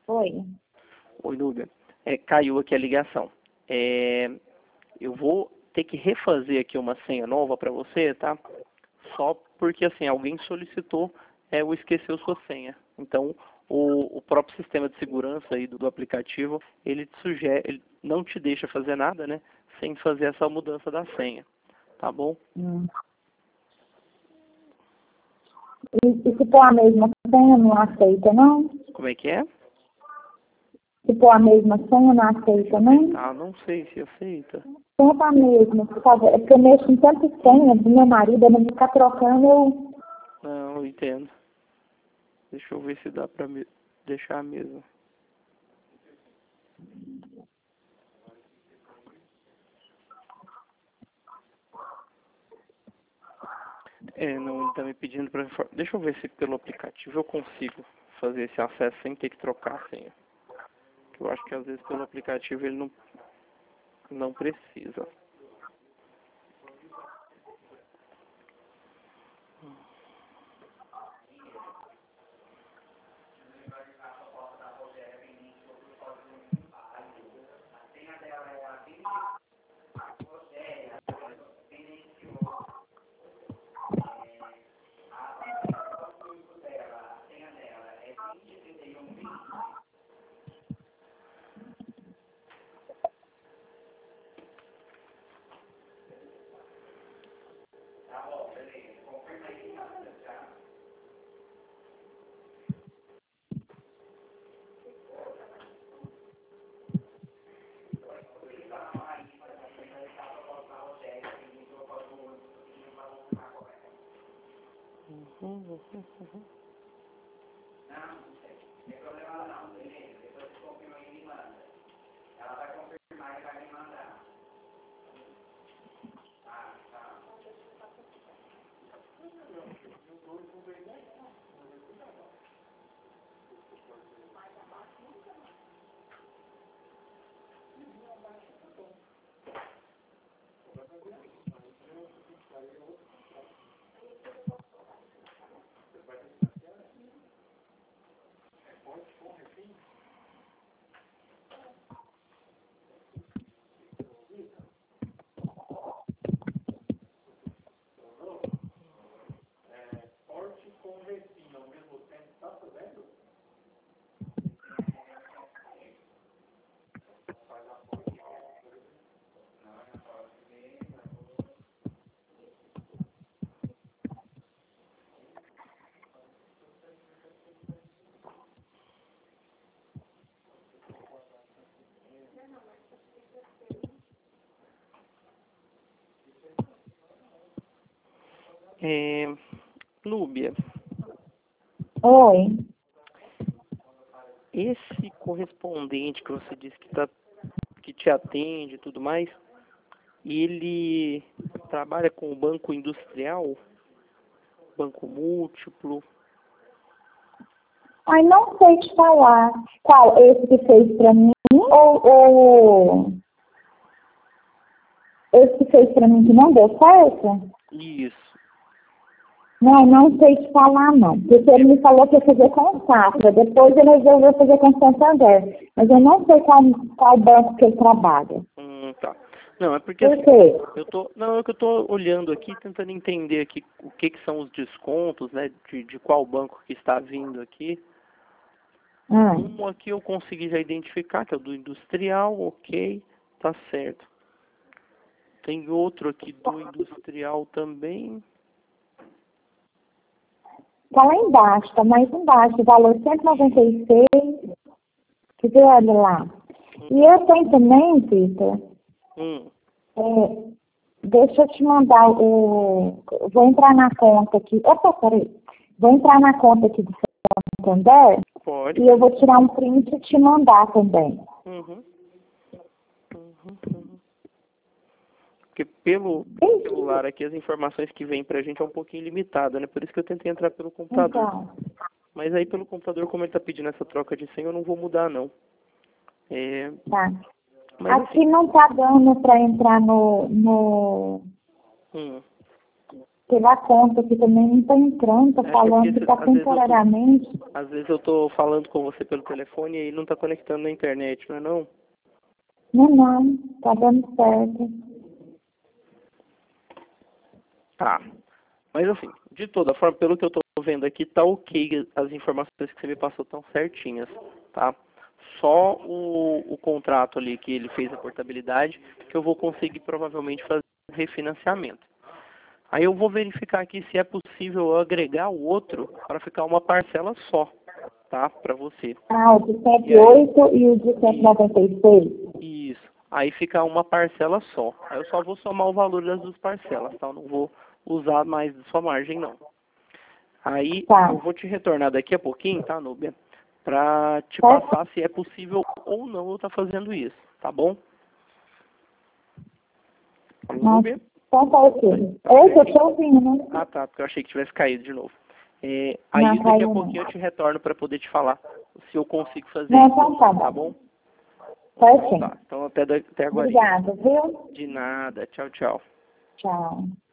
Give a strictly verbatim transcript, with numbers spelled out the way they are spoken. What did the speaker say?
Oi. Oi, Núbia. É, caiu aqui a ligação. É, eu vou ter que refazer aqui uma senha nova para você, tá? Só porque, assim, alguém solicitou, é, eu esqueceu sua senha. Então, o, o próprio sistema de segurança aí do, do aplicativo, ele te sugere, ele não te deixa fazer nada, né? Sem fazer essa mudança da senha. Tá bom? Hum. E, e se for a mesma senha, não aceita, não? Como é que é? Se for a mesma senha, não aceita, não? Ah, não sei se aceita. Tenta a mesma, por favor. É porque eu mexo em tanta senha do meu marido, eu não ficar trocando, eu... Não, eu entendo. Deixa eu ver se dá pra me deixar mesmo. É, não, ele tá me pedindo pra... Deixa eu ver se pelo aplicativo eu consigo fazer esse acesso sem ter que trocar a senha. Eu acho que às vezes pelo aplicativo ele não, não precisa. Uhum, uhum, uhum. É, Núbia, Oi. esse correspondente que você disse que, tá, que te atende e tudo mais, ele trabalha com o banco industrial, banco múltiplo? Ai, não sei te falar qual esse que fez pra mim ou, ou esse que fez pra mim que não deu certo. Isso. Não, não sei te falar não, porque ele me falou que ia fazer com o Safra, depois ele resolveu fazer com o Santander, mas eu não sei qual, qual banco que ele trabalha. Hum, tá. Não, é porque Por assim, quê? eu tô, não, é que eu tô olhando aqui, tentando entender aqui o que que são os descontos, né, de, de qual banco que está vindo aqui. Hum. Um aqui eu consegui já identificar, que é o do industrial, ok, tá certo. Tem outro aqui do industrial também. Tá lá embaixo, tá mais embaixo, o valor cento e noventa e seis, que você olha lá. E eu tenho também, Vitor, Hum, é, deixa eu te mandar o... Vou entrar na conta aqui. Opa, peraí. Vou entrar na conta aqui do Santander pode. e eu vou tirar um print e te mandar também. Uhum. Uhum, uhum. Porque pelo Sim. celular aqui as informações que vêm pra gente é um pouquinho limitada, né? Por isso que eu tentei entrar pelo computador. Então, Mas aí pelo computador, como ele tá pedindo essa troca de senha, eu não vou mudar não. É, tá. mas Aqui assim, não tá dando para entrar no, no, hum, pela conta que também não está entrando, está É, falando porque que está às vezes eu tô- temporariamente. Às vezes eu tô falando com você pelo telefone e não tá conectando na internet, não é não? Não, não, está dando certo. Tá. Mas assim, de toda forma, pelo que eu tô vendo aqui, tá ok, as informações que você me passou estão certinhas, tá? Só o, o contrato ali que ele fez a portabilidade, que eu vou conseguir provavelmente fazer um refinanciamento. Aí eu vou verificar aqui se é possível eu agregar o outro para ficar uma parcela só, tá? Para você. Ah, o de cento E e aí, oito e o de cento e noventa e seis. isso. Aí fica uma parcela só. Aí eu só vou somar o valor das duas parcelas, tá? Eu não vou usar mais de sua margem, não. Aí Tá. eu vou te retornar daqui a pouquinho, tá, Núbia? Pra te Certo? passar se é possível ou não eu estar fazendo isso, tá bom? Alô, Mas, Núbia? então tá ok. Oi, eu tô ouvindo, né? Ah, tá, porque eu achei que tivesse caído de novo. É, aí Não, daqui a caiu não. pouquinho eu te retorno para poder te falar se eu consigo fazer Não, isso, então tá tá bom. bom? Certinho. Tá, então até, da- até agora. Obrigada, viu? De nada, tchau, tchau. Tchau.